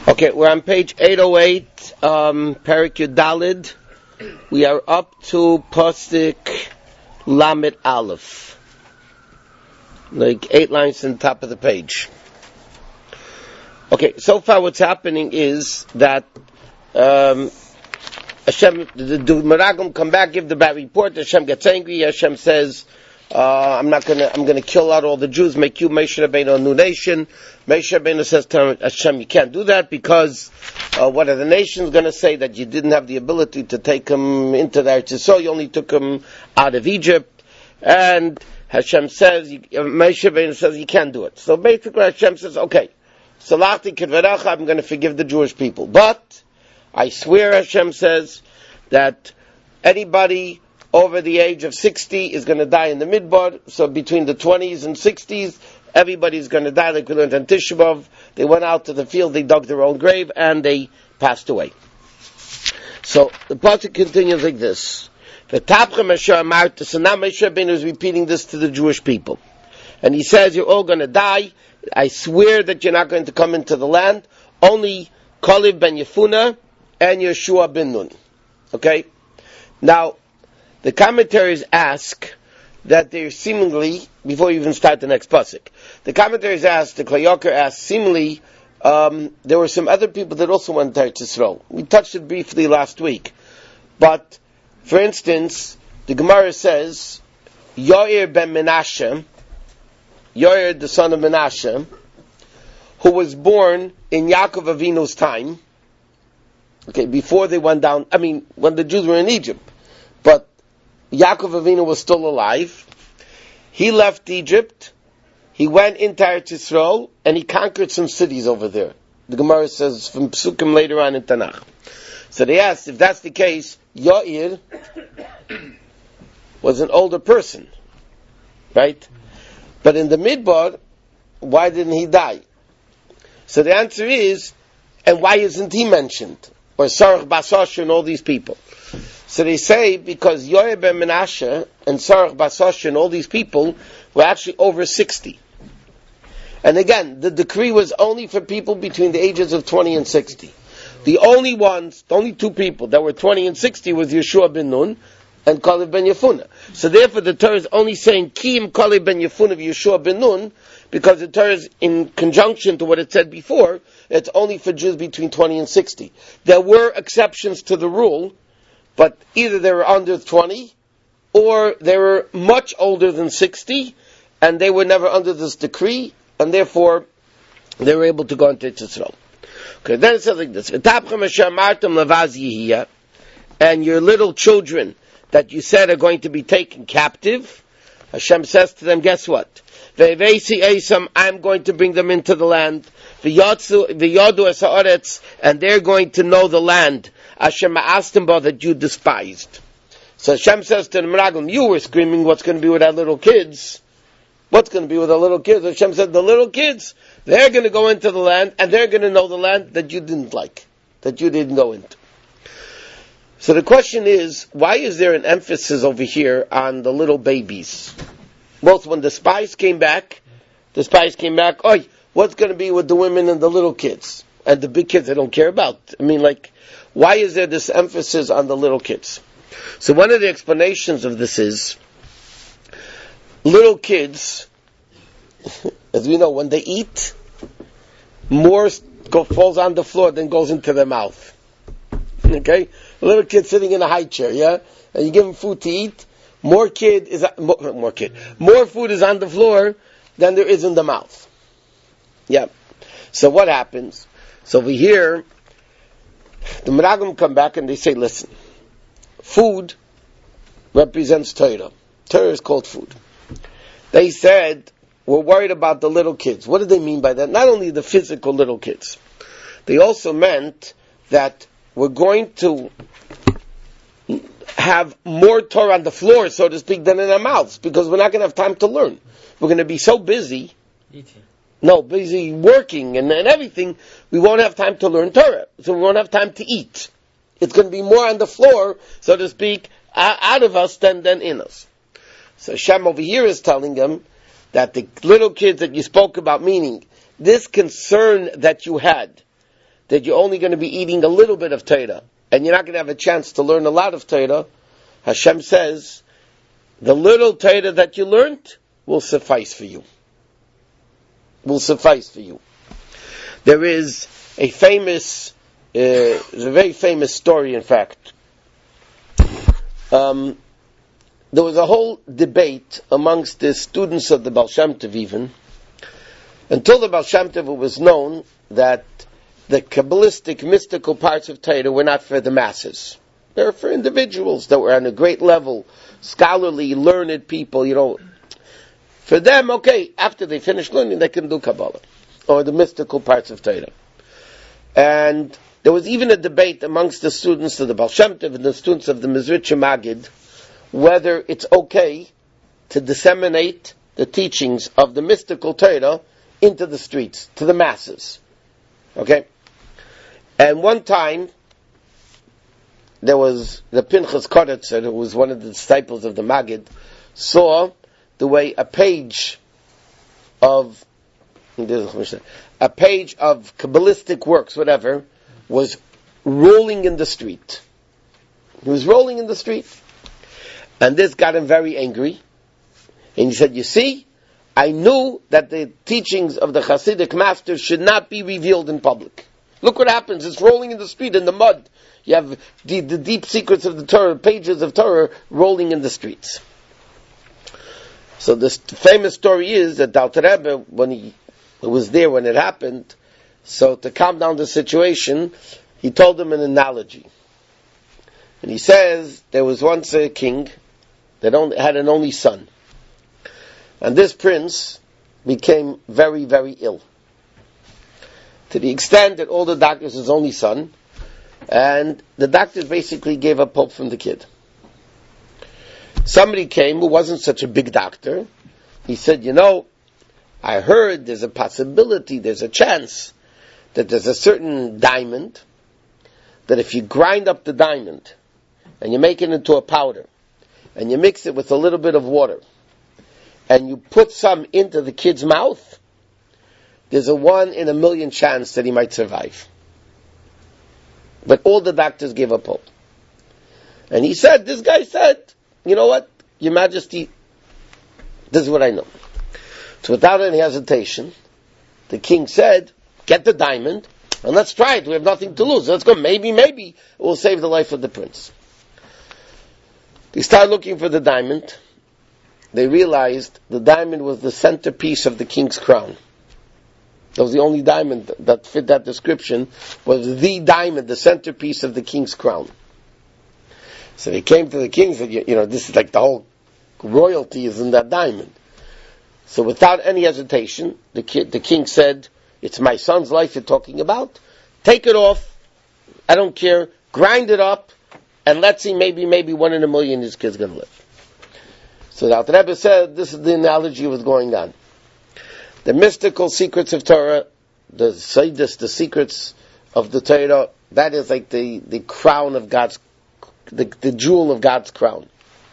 Okay, we're on page 808, Perek Yud Daled. We are up to Pasuk Lamed Aleph. Like 8 lines on the top of the page. Okay, so far what's happening is that Hashem, the Meraglim come back, give the bad report. Hashem gets angry. Hashem says, I'm gonna kill out all the Jews, make you Moshe Rabbeinu a new nation. Moshe Rabbeinu says to Hashem, you can't do that because what are the nations going to say? That you didn't have the ability to take them into the Eretz Yisrael, you only took them out of Egypt. And Hashem says, Moshe Rabbeinu says, you can't do it. So basically Hashem says, okay, Salachti Kedvarecha, I'm going to forgive the Jewish people. But I swear, Hashem says, that anybody over the age of 60 is going to die in the Midbar. So between the 20s and 60s, everybody's going to die. Like we learned on Tisha B'Av, they went out to the field, they dug their own grave, and they passed away. So the pasuk continues like this. So now Moshe Rabbeinu is repeating this to the Jewish people. And he says, you're all going to die. I swear that you're not going to come into the land. Only Kalev ben Yefuna and Yeshua ben Nun. Okay? Now, the commentaries ask that they're seemingly, before you even start the next pasuk, the commentaries ask, the Klayoker asks, seemingly, there were some other people that also went to Eretz Yisrael. We touched it briefly last week. But, for instance, the Gemara says, Yair ben Menashe, Yair the son of Menashe, who was born in Yaakov Avinu's time, okay, before they went down, when the Jews were in Egypt, but Yaakov Avinu was still alive. He left Egypt. He went into Eretz Yisrael, and he conquered some cities over there. The Gemara says from Psukim later on in Tanakh. So they asked, if that's the case, Yair was an older person, right? But in the Midbar, why didn't he die? So the answer is, and why isn't he mentioned? Or Sarach Basash and all these people. So they say because Yair ben Menashe and Sarach Basash and all these people were actually over 60. And again, the decree was only for people between the ages of 20 and 60. The only two people that were 20 and 60 was Yeshua ben Nun and Kalev ben Yefuna. So therefore the Torah is only saying Kiyim Kalev ben Yefuna of Yeshua ben Nun, because the Torah is in conjunction to what it said before, it's only for Jews between 20 and 60. There were exceptions to the rule, but either they were under 20, or they were much older than 60, and they were never under this decree, and therefore they were able to go into Yisrael. Okay, then it says like this: and your little children that you said are going to be taken captive, Hashem says to them, guess what? I'm going to bring them into the land, and they're going to know the land that you despised. So Hashem says to the Meraglim, you were screaming, what's going to be with our little kids? What's going to be with our little kids? Hashem said, the little kids, they're going to go into the land, and they're going to know the land that you didn't like, that you didn't go into. So the question is, why is there an emphasis over here on the little babies? Both when the spies came back, oh, what's going to be with the women and the little kids? And the big kids I don't care about. Why is there this emphasis on the little kids? So one of the explanations of this is, little kids, as we know, when they eat, more falls on the floor than goes into their mouth. Okay? A little kid sitting in a high chair, yeah? And you give him food to eat, more food is on the floor than there is in the mouth. Yeah. So what happens? So over here, the Meraglim come back and they say, listen, food represents Torah. Torah is called food. They said, we're worried about the little kids. What did they mean by that? Not only the physical little kids. They also meant that we're going to have more Torah on the floor, so to speak, than in our mouths, because we're not going to have time to learn. We're going to be so busy, busy working and everything, we won't have time to learn Torah. So we won't have time to eat. It's going to be more on the floor, so to speak, out of us than in us. So Hashem over here is telling them that the little kids that you spoke about, meaning this concern that you had, that you're only going to be eating a little bit of Torah, and you're not going to have a chance to learn a lot of Torah, Hashem says, the little Torah that you learned will suffice for you. Will suffice for you. There is a very famous story, in fact. There was a whole debate amongst the students of the Baal Shem Tov even, until the Baal Shem Tov it was known that the Kabbalistic, mystical parts of Torah were not for the masses. They were for individuals that were on a great level, scholarly, learned people, For them, okay, after they finish learning, they can do Kabbalah, or the mystical parts of Torah. And there was even a debate amongst the students of the Baal Shem Tov and the students of the Mezritcher Magid, whether it's okay to disseminate the teachings of the mystical Torah into the streets, to the masses. Okay? And one time, there was the Pinchas Koretzer, who was one of the disciples of the Magid, saw the way a page of Kabbalistic works, whatever, was rolling in the street. He was rolling in the street. And this got him very angry. And he said, you see, I knew that the teachings of the Hasidic masters should not be revealed in public. Look what happens. It's rolling in the street, in the mud. You have the deep secrets of the Torah, pages of Torah rolling in the streets. So this famous story is that the Alter Rebbe, when he was there when it happened, so to calm down the situation, he told them an analogy. And he says, there was once a king that had an only son. And this prince became very, very ill. To the extent that all the doctors, his only son, and the doctors basically gave up hope from the kid. Somebody came who wasn't such a big doctor. He said, I heard there's a possibility, there's a chance that there's a certain diamond, that if you grind up the diamond, and you make it into a powder, and you mix it with a little bit of water, and you put some into the kid's mouth, there's a 1 in a million chance that he might survive. But all the doctors gave up hope. And this guy said, you know what, Your Majesty, this is what I know. So without any hesitation, the king said, get the diamond, and let's try it. We have nothing to lose. Let's go. Maybe it will save the life of the prince. They started looking for the diamond. They realized the diamond was the centerpiece of the king's crown. That was the only diamond that fit that description, was the diamond, the centerpiece of the king's crown. So they came to the king and said, this is like the whole royalty is in that diamond. So without any hesitation, the king said, it's my son's life you're talking about. Take it off. I don't care. Grind it up. And let's see, maybe 1 in a million this kid's going to live. So the Alter Rebbe said, this is the analogy was going on. The mystical secrets of Torah, the Seidus, the secrets of the Torah, that is like the crown of God's, the jewel of God's crown.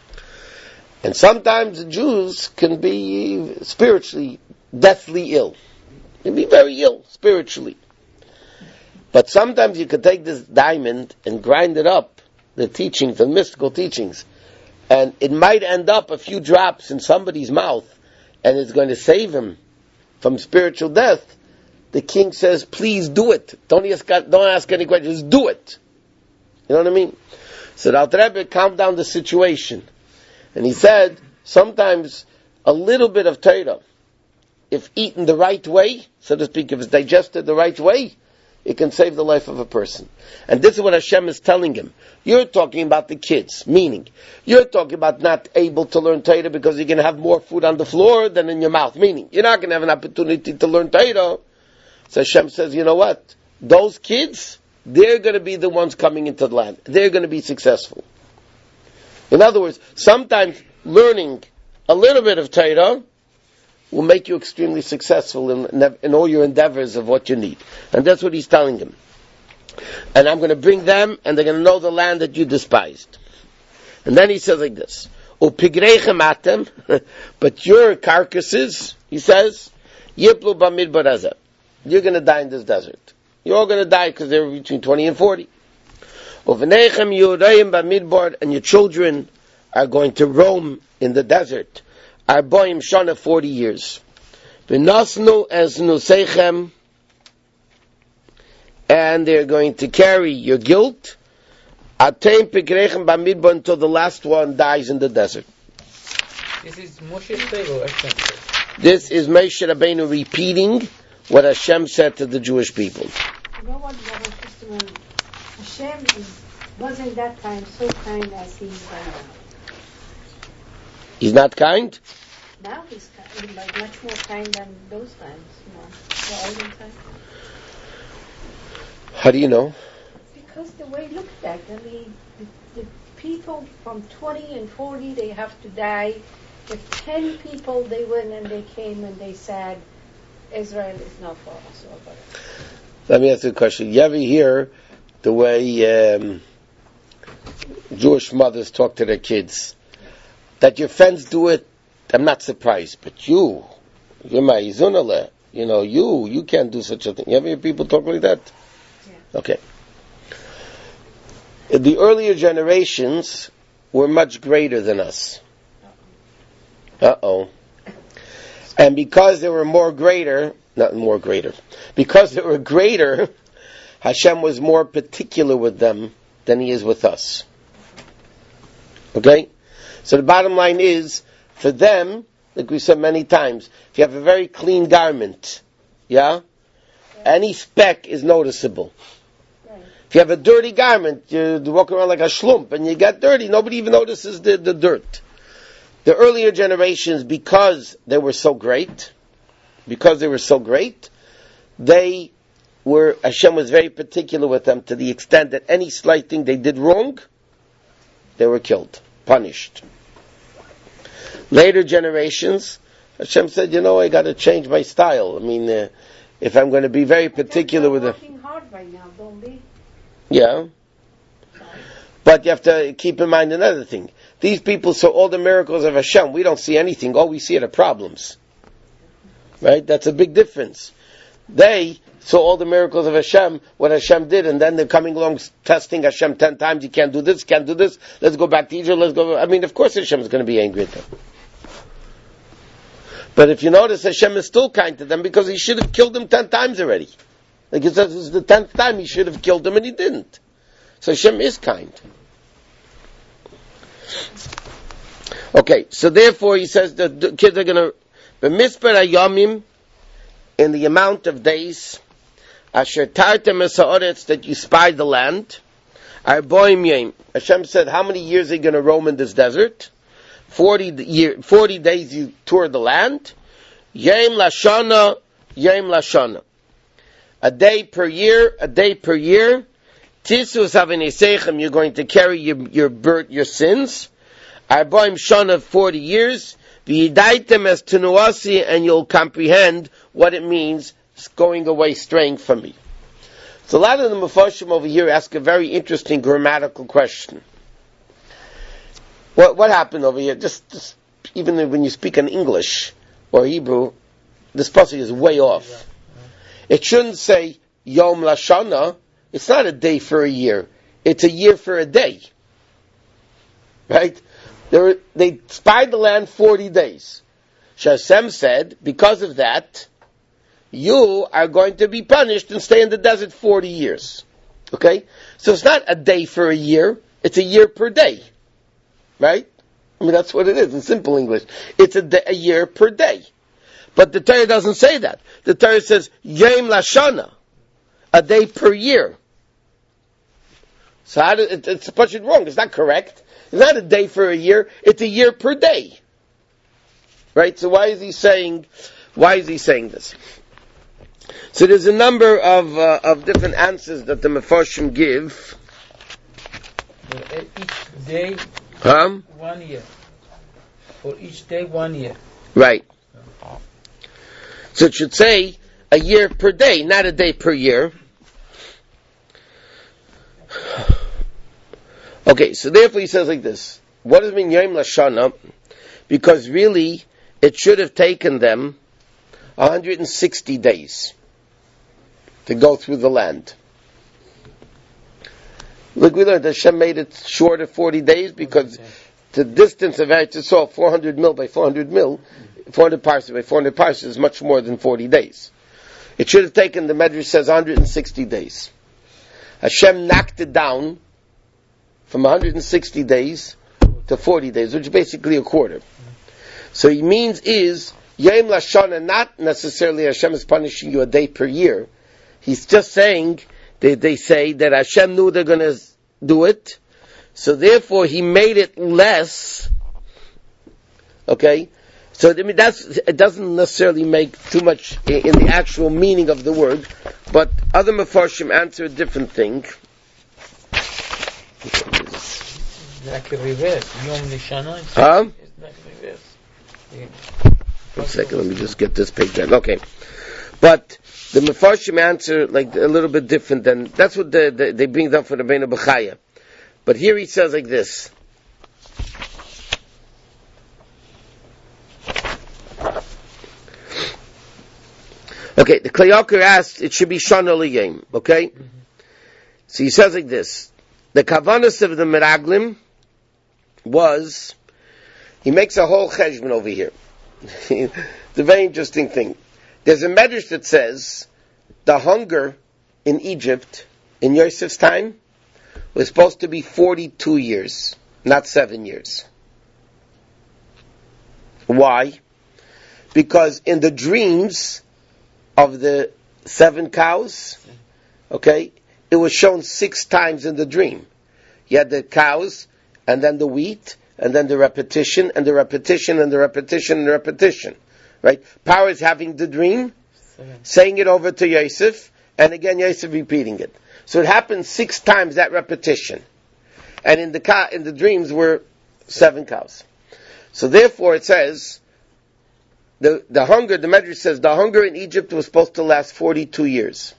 And sometimes the Jews can be spiritually, deathly ill. They can be very ill, spiritually. But sometimes you could take this diamond and grind it up, the teachings, the mystical teachings, and it might end up a few drops in somebody's mouth, and it's going to save him from spiritual death. The king says, please do it. Don't ask any questions, do it. You know what I mean? So the Alter Rebbe calmed down the situation. And he said, sometimes a little bit of Torah, if eaten the right way, so to speak, if it's digested the right way, it can save the life of a person. And this is what Hashem is telling him. You're talking about the kids, meaning, you're talking about not able to learn Torah because you're going to have more food on the floor than in your mouth, meaning, you're not going to have an opportunity to learn Torah. So Hashem says, you know what? Those kids, they're going to be the ones coming into the land. They're going to be successful. In other words, sometimes learning a little bit of Torah will make you extremely successful in all your endeavors of what you need. And that's what he's telling him. And I'm going to bring them, and they're going to know the land that you despised. And then he says like this, Upigreichem atem, but your carcasses, he says, Yiplu b'midbar hazeh, you're going to die in this desert. You're all going to die because they're between 20 and 40. Uvenechem Yudayim Bamidbar, and your children are going to roam in the desert. Arboim Shana, 40 years. V'nasnu as Nuseichem, and they're going to carry your guilt. Atem Pikrechem Bamidbar, until the last one dies in the desert. This is Moshe's Torah, Hashem. This is Moshe Rabbeinu repeating what Hashem said to the Jewish people. You know what, Hashem wasn't that time so kind as he is right now. He's not kind? Now he's kind, like much more kind than those times, the olden times. How do you know? Because the way he looked back, I mean, the people from 20 and 40, they have to die. The 10 people, they went and they came and they said, Israel is not for us. Or whatever. Let me ask you a question. You ever hear the way Jewish mothers talk to their kids? That your friends do it, I'm not surprised. But you're my Izunale. You can't do such a thing. You ever hear people talk like that? Yeah. Okay. The earlier generations were much greater than us. And because they were because they were greater, Hashem was more particular with them than He is with us. Okay? So the bottom line is, for them, like we said many times, if you have a very clean garment, any speck is noticeable. If you have a dirty garment, you walk around like a shlump and you get dirty, nobody even notices the dirt. The earlier generations, because they were so great, Hashem was very particular with them to the extent that any slight thing they did wrong, they were killed, punished. Later generations, Hashem said, I got to change my style. I mean, if I'm going to be very particular with them. They're working hard right now, don't they? Yeah. But you have to keep in mind another thing. These people saw all the miracles of Hashem. We don't see anything. All we see are the problems. Right? That's a big difference. They saw all the miracles of Hashem, what Hashem did, and then they're coming along testing Hashem 10 times. You can't do this, Let's go back to Egypt, of course Hashem is going to be angry at them. But if you notice, Hashem is still kind to them because He should have killed them 10 times already. Like it says, it was the 10th time He should have killed them and He didn't. So Hashem is kind. Okay, so therefore He says that the kids are going to b'misper hayamim, in the amount of days asher tartem es haaretz, that you spied the land, arboim yom. Hashem said, how many years are you going to roam in this desert? 40 days you tour the land. Yom lashana. A day per year. Tisus haveneseichem, you're going to carry your sins. Arboim shana, 40 years. V'yidaitem as tenuasi, and you'll comprehend what it means going away, straying from me. So a lot of the Mephoshim over here ask a very interesting grammatical question. What happened over here? Just even when you speak in English or Hebrew, this pasuk is way off. It shouldn't say Yom Lashana. It's not a day for a year. It's a year for a day. Right? They spied the land 40 days. Hashem said, because of that, you are going to be punished and stay in the desert 40 years. Okay? So it's not a day for a year. It's a year per day. Right? I mean, that's what it is in simple English. It's a year per day. But the Torah doesn't say that. The Torah says, Yom Lashana, a day per year. So it's a bunch of wrong. It's not correct. It's not a day for a year. It's a year per day. Right? So why is he saying this? So there's a number of different answers that the Mephoshim give. Each day, 1 year. For each day, 1 year. Right. So it should say a year per day, not a day per year. Okay, so therefore he says like this. What does it mean Yom Lashana? Because really, it should have taken them 160 days. to go through the land. Look, we learned that Hashem made it short of 40 days because the distance of Eretz Yisrael, 400 mil by 400 mil, 400 parses by 400 parses is much more than 40 days. It should have taken, the Medrash says, 160 days. Hashem knocked it down from 160 days to 40 days, which is basically a quarter. So he means is, Yom Lashana, not necessarily Hashem is punishing you a day per year. He's just saying, they say that Hashem knew they're going to do it, so therefore He made it less. Okay? So I mean, it doesn't necessarily make too much in the actual meaning of the word, but other Mefarshim answer a different thing. Like a reverse, Yom Nishana. Huh? It's like a reverse. Yeah. One second, let me just get this page down. Okay. But the Mefarshim answer like a little bit different than, that's what they bring down for the Rabbeinu Bechaya. But here he says like this. Okay, the Kli Yakar asked, it should be Shana L'Yom, okay? Mm-hmm. So he says like this. The Kavanas of the Meraglim was, he makes a whole cheshbon over here. It's a very interesting thing. There's a medrash that says the hunger in Egypt in Yosef's time was supposed to be 42 years, not 7 years. Why? Because in the dreams of the 7 cows, okay, it was shown 6 times in the dream. You had the cows, and then the wheat, and then the repetition, and the repetition, and the repetition, and the repetition. Right? Power is having the dream, saying it over to Yosef, and again Yosef repeating it. So it happened 6 times, that repetition. And in the dreams were 7 cows. So therefore it says, the hunger, the Medrash says, the hunger in Egypt was supposed to last 42 years.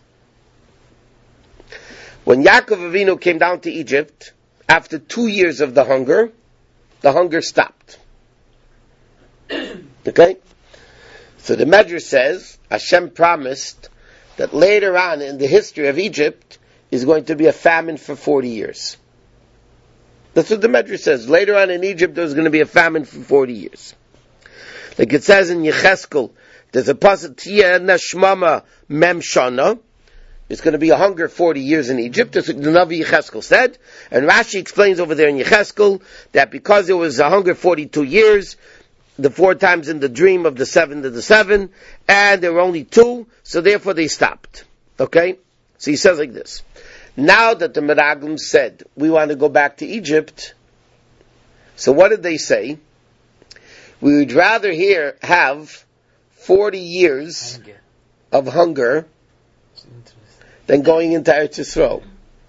When Yaakov Avinu came down to Egypt, after 2 years of the hunger stopped. Okay? So the Medrash says, Hashem promised that later on in the history of Egypt is going to be a famine for 40 years. That's what the Medrash says. Later on in Egypt there's going to be a famine for 40 years. Like it says in Yecheskel, there's a pasuk, Tia Nashmama Mem Shana. It's going to be a hunger 40 years in Egypt. That's what the Navi Yecheskel said. And Rashi explains over there in Yecheskel that because it was a hunger 42 years, the 4 times in the dream of the 7 to the 7, and there were only 2, so therefore they stopped. Okay? So he says like this. Now that the Meraglim said, we want to go back to Egypt, so what did they say? We would rather have 40 years of hunger than going into Eretz Yisrael.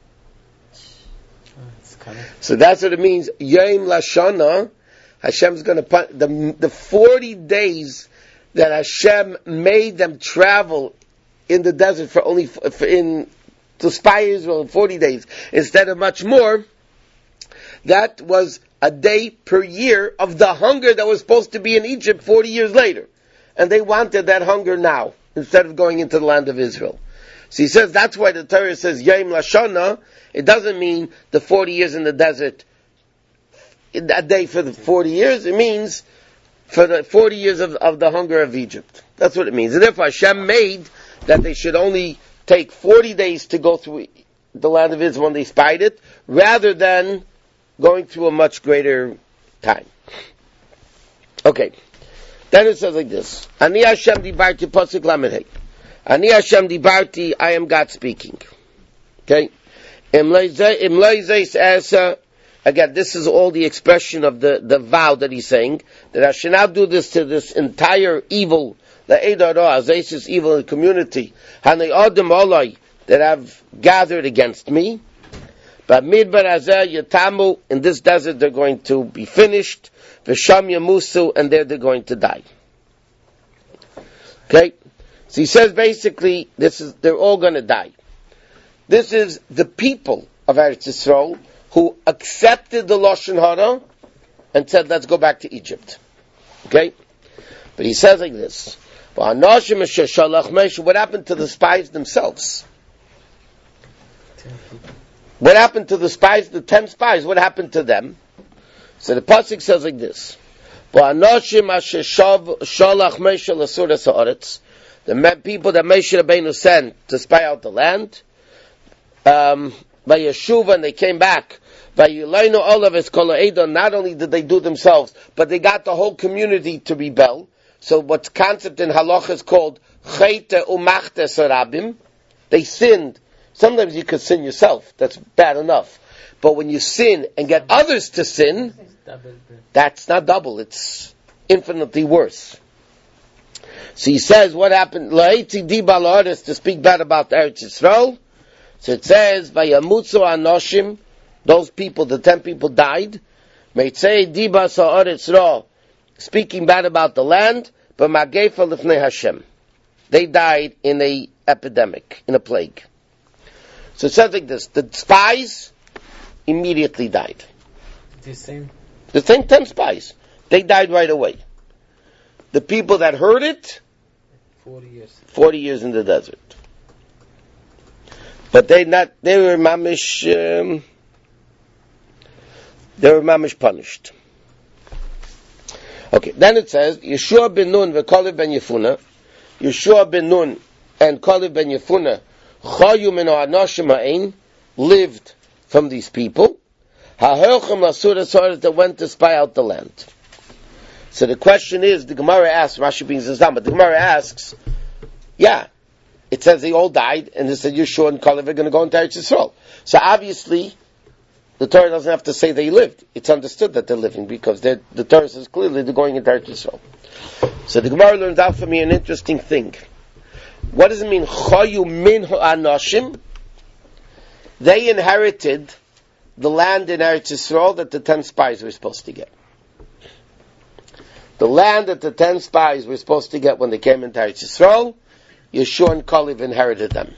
So that's what it means. Yom Lashana, Hashem's going to put the 40 days that Hashem made them travel in the desert for only to spy Israel in 40 days instead of much more. That was a day per year of the hunger that was supposed to be in Egypt 40 years later. And they wanted that hunger now, instead of going into the land of Israel. So he says that's why the Torah says Yom Lashana. It doesn't mean the 40 years in the desert, that day for the 40 years. It means for the 40 years of the hunger of Egypt. That's what it means. And therefore Hashem made that they should only take 40 days to go through the land of Israel when they spied it, rather than going through a much greater time. Okay. Then it says like this. Ani Hashem dibarti pasuk lamed hey. Ani Hashem dibarti, I am God speaking. Okay? Again, this is all the expression of the vow that he's saying, that I should not do this to this entire evil, the Eidara, this evil in the community, Hanei Adam Olai, that have gathered against me. But Midbar Azeh Yatamu, in this desert they're going to be finished, V'sham Yamusu, and there they're going to die. Okay? So he says basically, they're all going to die. This is the people of Eretz Yisrael who accepted the Lashon Hara and said, let's go back to Egypt. Okay? But he says like this, What happened to the spies themselves? What happened to the spies, the 10 spies? What happened to them? So the pasuk says like this: the people that Moshe Rabbeinu sent to spy out the land, by Yeshuva, and they came back. By Yelainu Olav Kol Edom, not only did they do themselves, but they got the whole community to rebel. So what's concept in halacha is called chayte umachtes sarabim. They sinned. Sometimes you could sin yourself. That's bad enough. But when you sin and get others to sin, that's not double. It's infinitely worse. So he says, what happened? La'etzi di balaris, to speak bad about Eretz Yisrael. So it says, vayamutzu anoshim, those people, the 10 people died. Meitzei di ba'aretz ra, speaking bad about the land, but magefa lifnei Hashem. They died in a epidemic, in a plague. So it says like this: the spies immediately died. The same 10 spies, they died right away. The people that heard it, 40 years in the desert. But they were mamish punished. Okay, then it says, Yeshua ben Nun v'Kalev ben Yefuna, Yeshua ben Nun and Kalev ben Yefuna, Chayu min ha'anoshim ha'ein, lived from these people, ha'hochem l'asura sa'aret, that went to spy out the land. So the question is, the Gemara asks, Rashi brings this down, but the Gemara asks, yeah, it says they all died, and it said Yeshua and Kalev are going to go into Eretz Yisrael. So obviously, the Torah doesn't have to say they lived. It's understood that they're living, because the Torah says clearly they're going into Eretz Yisrael. So the Gemara learns out for me an interesting thing. What does it mean, Chayu min ha'anoshim? They inherited the land in Eretz Yisrael that the 10 spies were supposed to get. The land that the 10 spies were supposed to get when they came into Eretz Yisrael, Yeshua and Kalev inherited them.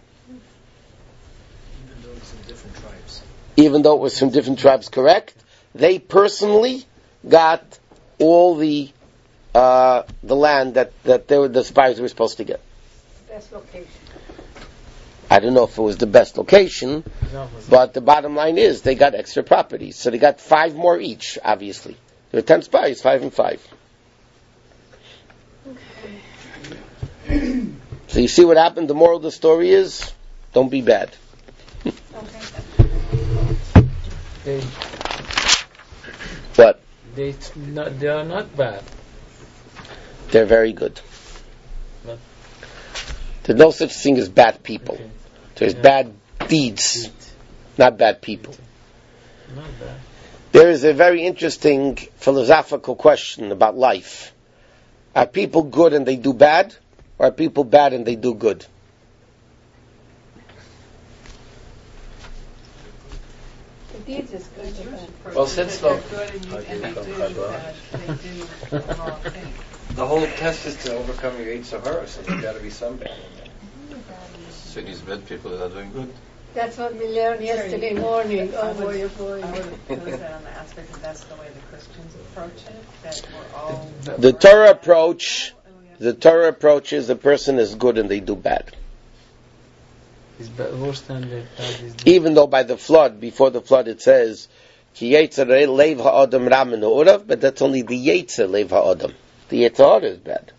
Even though it was from different tribes, correct? They personally got all the land that the spies were supposed to get. Best location. I don't know if it was the best location, but the bottom line is they got extra properties. So they got 5 more each, obviously. There were 10 spies, 5 and 5. Okay. So you see what happened? The moral of the story is, don't be bad. What? They are not bad. They're very good. There's no such thing as bad people. Okay. There's bad deeds, not bad people. Not bad. There is a very interesting philosophical question about life. Are people good and they do bad? Or are people bad and they do good? The deeds is good. Well, since the whole test is to overcome your Yetzer Hara, so there's got to be some bad. So these bad people that are doing good. That's what we learned yesterday morning. Oh boy, oh boy. I would pose that on the aspect that that's the way the Christians approach it, that we're all... The Torah approach is the person is good and they do bad. Even though by the flood, before the flood it says, Ki Yetzer Leiv Ha'adam Ramin Ha'urav, but that's only the Yetzer Leiv Ha'adam. The Yetzer Hara is bad.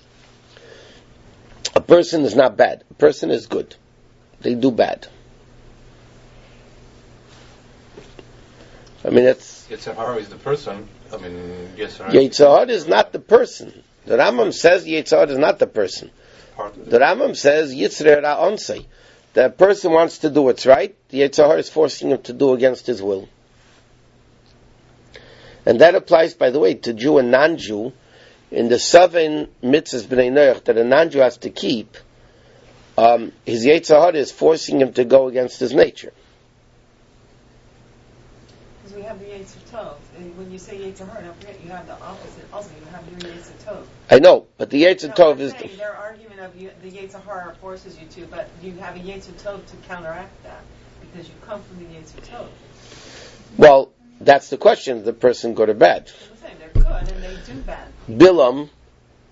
A person is not bad. A person is good. They do bad. I mean, that's... Yetzer Hara is the person. I mean, Yetzer Hara is not the person. The Rambam says Yetzer Hara is not the person. The Rambam says Yitzre Ra Onsei. The person wants to do what's right. The Yetzer Hara is forcing him to do against his will. And that applies, by the way, to Jew and non-Jew. In the 7 mitzvahs b'nei Noach that a non-Jew has to keep, his Yetzer Hara is forcing him to go against his nature. Because we have the Yetzer Tov. And when you say Yetzer Hara, don't forget you have the opposite. Also, you have your Yetzer Tov. I know, but the Yetzer Tov is... Their argument of the Yetzer Hara forces you to, but you have a Yetzer Tov to counteract that, because you come from the Yetzer Tov. Well, that's the question. The person good or bad? They're good and they do bad. Bilam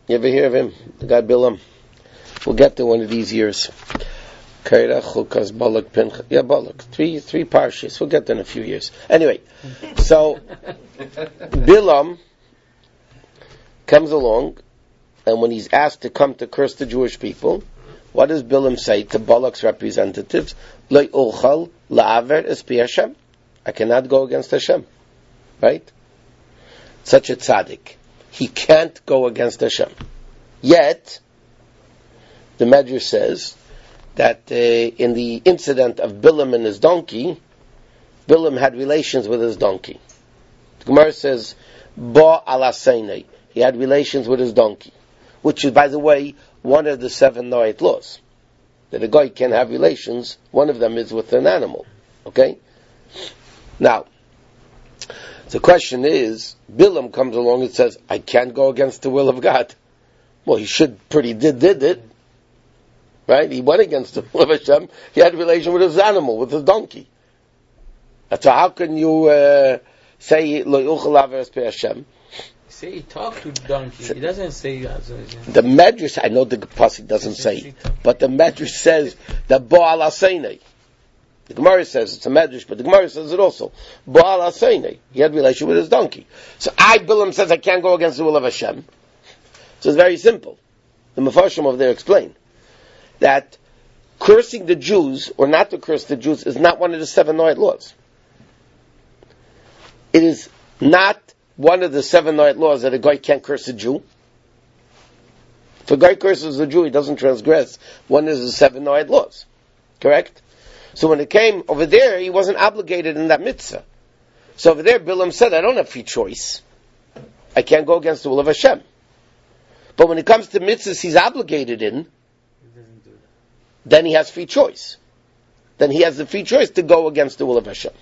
You ever hear of him? The guy Bilam. We'll get to one of these years. Kairach, Chukas, Balak, Pinchas. Yeah, Balak. Three parshas. We'll get there in a few years. Anyway, so Bilam comes along, and when he's asked to come to curse the Jewish people, what does Bilam say to Balak's representatives? Lo uchal la'aver es pi Hashem. I cannot go against Hashem. Right? Such a tzaddik. He can't go against Hashem. Yet, the Medrash says that in the incident of Bilam and his donkey, Bilam had relations with his donkey. The Gemara says, Ba alaseinei. He had relations with his donkey. Which is, by the way, one of the 7 Noahide laws. That a guy can have relations, one of them is with an animal. Okay? Now, the question is, Bilam comes along and says, I can't go against the will of God. Well, he did it. Right? He went against the will of Hashem. He had a relation with his animal, with his donkey. So how can you say, Lo yuchal la'aver es pi Hashem? Say he talked to the donkey. He doesn't say the Medrash, I know the pasuk doesn't say, but the Medrash says that Ba'al Aseinei. The Gemara says it's a Medrash, but the Gemara says it also. Ba'al Aseinei. He had a relation with his donkey. So Bilam says I can't go against the will of Hashem. So it's very simple. The Mefarshim over there explain that cursing the Jews or not to curse the Jews is not one of the 7 Noahide laws. It is not one of the 7 Noahide laws that a guy can't curse a Jew. If a guy curses a Jew, he doesn't transgress one of the 7 Noahide laws. Correct? So when it came over there, he wasn't obligated in that mitzvah. So over there, Bilam said, I don't have free choice. I can't go against the will of Hashem. But when it comes to mitzvahs he's obligated in, then he has free choice. Then he has the free choice to go against the will of Hashem.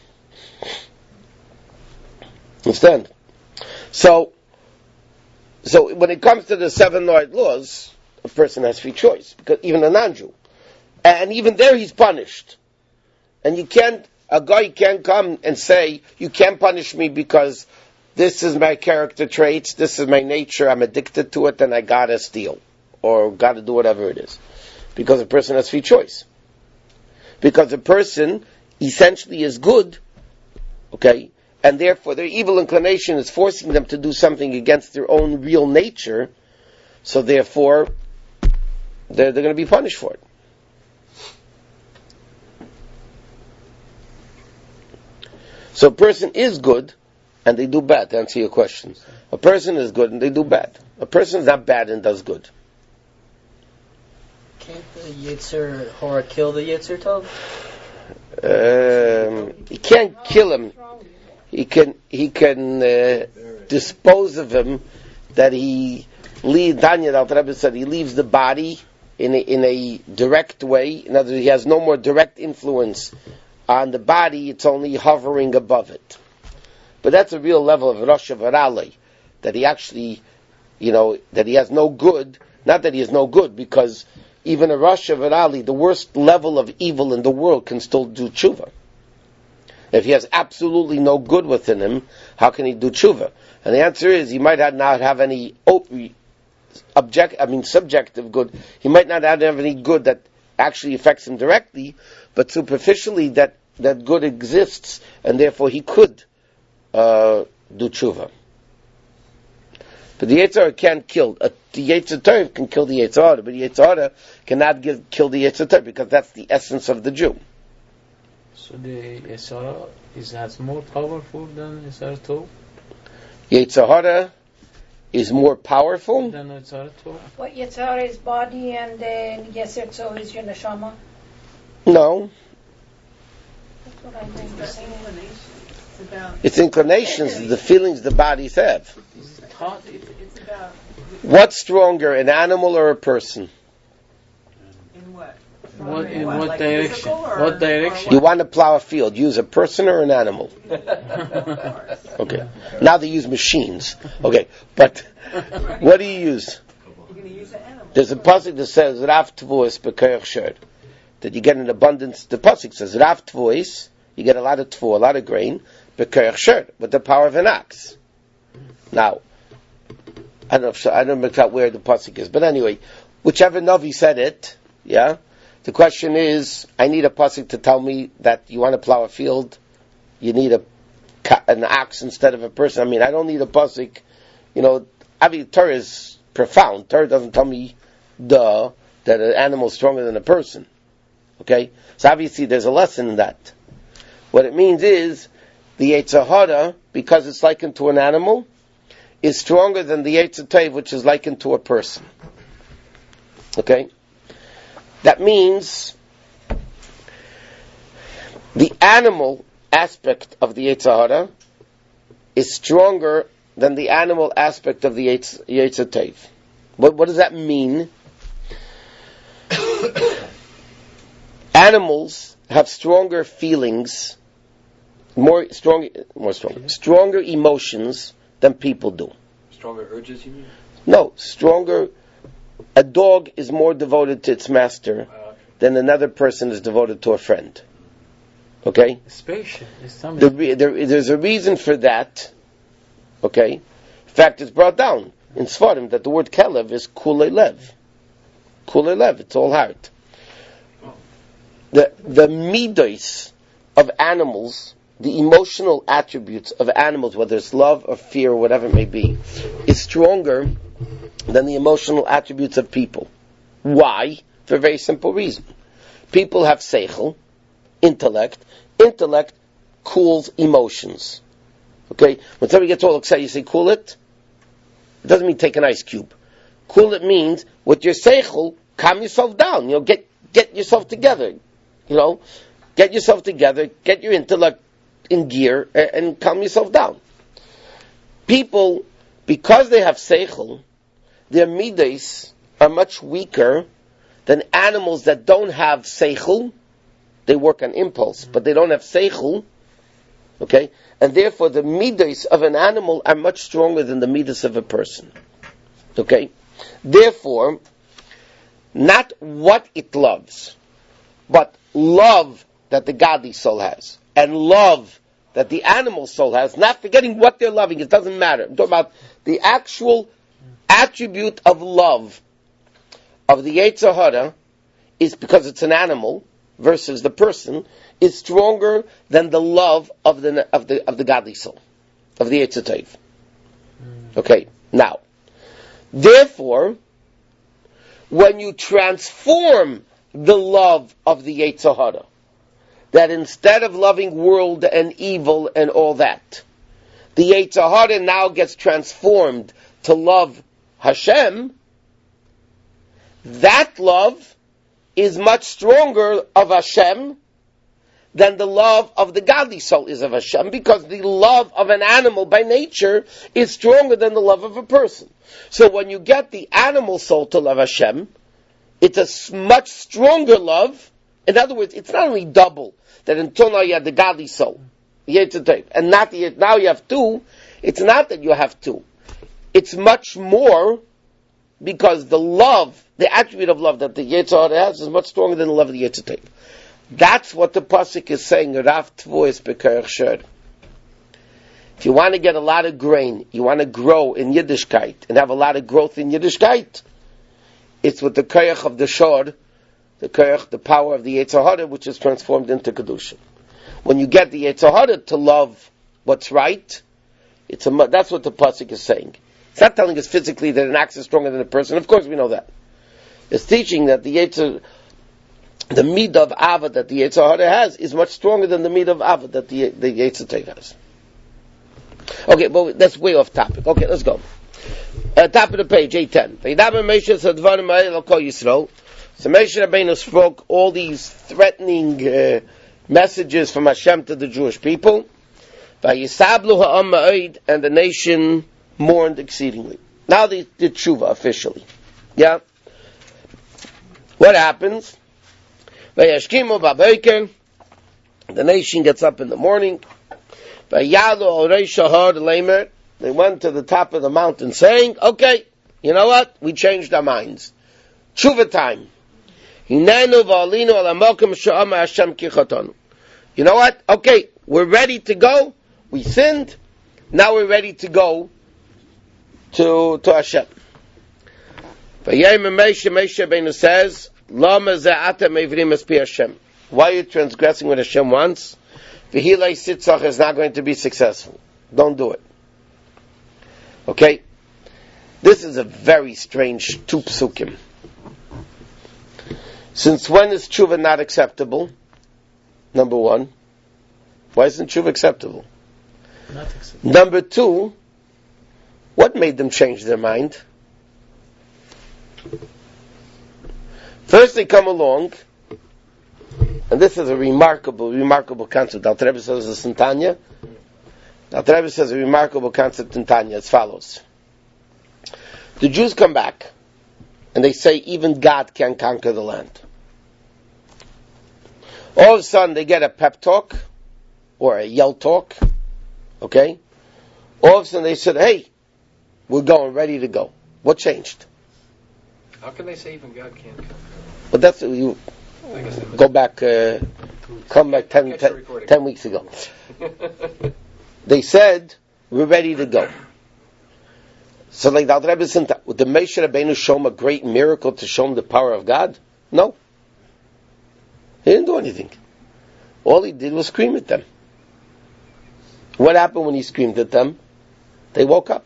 Understand? So when it comes to the 7 Noahide laws, a person has free choice, because even a non-Jew, and even there he's punished. And a guy can't come and say, you can't punish me because this is my character traits, this is my nature, I'm addicted to it, and I gotta steal, or gotta do whatever it is. Because a person has free choice. Because a person essentially is good, okay, and therefore their evil inclination is forcing them to do something against their own real nature, so therefore they're going to be punished for it. So a person is good and they do bad, to answer your question. A person is good and they do bad. A person is not bad and does good. Can't the Yetzer Hara kill the Yetzer Tov? He can't kill him. He can dispose of him. That Daniel Al Rebbe said he leaves the body in a direct way. In other words, he has no more direct influence on the body. It's only hovering above it. But that's a real level of Rosh Harale, that he actually, that he has no good. Not that he has no good, because even a Rosh Harale, the worst level of evil in the world, can still do tshuva. If he has absolutely no good within him, how can he do tshuva? And the answer is, he might not have any subjective good. He might not have any good that actually affects him directly, but superficially that good exists, and therefore he could do tshuva. But the Yetzer Hara can't kill. The Yetzer Tov can kill the Yetzer Hara, but the Yetzer Hara cannot kill the Yetzer Tov, because that's the essence of the Jew. So the Yetzer Hara has more powerful than Yetzer Tov? Yetzer Hara is more powerful than Yetzer Tov? What Yetzer Hara is body and then Yetzer Tov is your neshama? No. That's what I think. It's inclinations, the feelings the bodies have. It's about What's stronger, an animal or a person? in what? In what Like direction? physical or- What direction? You want to plow a field, use a person or an animal? Okay. Now they use machines. Okay. But what do you use? You're going to use an animal. There's a pasuk that says, Rav Tvois b'koyach sherd, that you get an abundance. The pasuk says, Rav Tvois, you get a lot of tvo, a lot of grain, b'koyach sherd, with the power of an ox. Now, I don't know where the pasuk is, but anyway, whichever Navi said it, yeah. The question is, I need a pasuk to tell me that you want to plow a field, you need an ox instead of a person. I mean, I don't need a pasuk. Torah is profound. Torah doesn't tell me that an animal is stronger than a person. Okay, so obviously there's a lesson in that. What it means is the Yetzer Hara, because it's likened to an animal, is stronger than the Yetzer Tov, which is likened to a person. Okay? That means the animal aspect of the Yetzer Hara is stronger than the animal aspect of the Yetzer Tov. What does that mean? Animals have stronger feelings, stronger emotions than people do. Stronger urges, you mean? No, stronger. A dog is more devoted to its master than another person is devoted to a friend. Okay? Spatial. There's a reason for that. Okay? In fact, it's brought down in Sfarim that the word Kelev is Kulei Lev. Kulei Lev, it's all heart. The midos of animals, the emotional attributes of animals, whether it's love or fear or whatever it may be, is stronger than the emotional attributes of people. Why? For a very simple reason. People have seichel, intellect. Intellect cools emotions. Okay? When somebody gets all excited, you say, cool it. It doesn't mean take an ice cube. Cool it means, with your seichel, calm yourself down. Get yourself together. Get yourself together, get your intellect in gear, and calm yourself down. People, because they have seichel, their midas are much weaker than animals that don't have seichel. They work on impulse, but they don't have seichel. Okay? And therefore the midas of an animal are much stronger than the midas of a person. Okay? Therefore, not what it loves, but love that the godly soul has, and love that the animal soul has, not forgetting what they're loving, it doesn't matter. I'm talking about the actual attribute of love of the Yetzer Hara is, because it's an animal versus the person, is stronger than the love of the godly soul, of the Yetzer Tov. Okay, now, therefore, when you transform the love of the Yetzer Hara, that instead of loving world and evil and all that, the Yetzer Hara now gets transformed to love Hashem, that love is much stronger of Hashem than the love of the godly soul is of Hashem, because the love of an animal by nature is stronger than the love of a person. So when you get the animal soul to love Hashem, it's a much stronger love. In other words, it's not only double, that until now you had the godly soul, and now you have two. It's not that you have two. It's much more, because the love, the attribute of love that the Yetzer Hara has is much stronger than the love of the Yetzer Tov. That's what the pasuk is saying. Rav Tvois b'Kerech Shor. If you want to get a lot of grain, you want to grow in Yiddishkeit and have a lot of growth in Yiddishkeit, it's with the Kerech of the Shor, the Kerech, the power of the Yetzer Hara, which is transformed into Kedusha. When you get the Yetzer Hara to love what's right, that's what the pasuk is saying. It's not telling us physically that an axe is stronger than a person. Of course we know that. It's teaching that the midah of Ava that the Yetzer Hara has is much stronger than the midah of Ava that the Yetzer Tov has. Okay, but that's way off topic. Okay, let's go. Top of the page, 810. So Moshe Rabbeinu spoke all these threatening messages from Hashem to the Jewish people. And the nation mourned exceedingly. Now they did tshuva officially. Yeah? What happens? The nation gets up in the morning. They went to the top of the mountain saying, okay, you know what? We changed our minds. Tshuva time. You know what? Okay, we're ready to go. We sinned. Now we're ready to go to Hashem. Moshe Rabbeinu says, Lama ze'ata meivrim es pi Hashem. Why are you transgressing what Hashem wants? V'hilei sitzach is not going to be successful. Don't do it. Okay? This is a very strange two psukim. Since when is tshuva not acceptable? Number one. Why isn't tshuva acceptable? Not acceptable. Number two, what made them change their mind? First they come along, and this is a remarkable concept. Alter Rebbe says this in Tanya. Alter Rebbe says a remarkable concept in Tanya as follows. The Jews come back, and they say even God can conquer the land. All of a sudden they get a pep talk, or a yell talk, okay? All of a sudden they said, hey, we're going, ready to go. What changed? How can they say even God can't come? Well, that's, you go back, come back 10 weeks ago. They said, we're ready to go. So like the Alter Rebbe said, would the Moshe Rabbeinu show him a great miracle to show him the power of God? No. He didn't do anything. All he did was scream at them. What happened when he screamed at them? They woke up.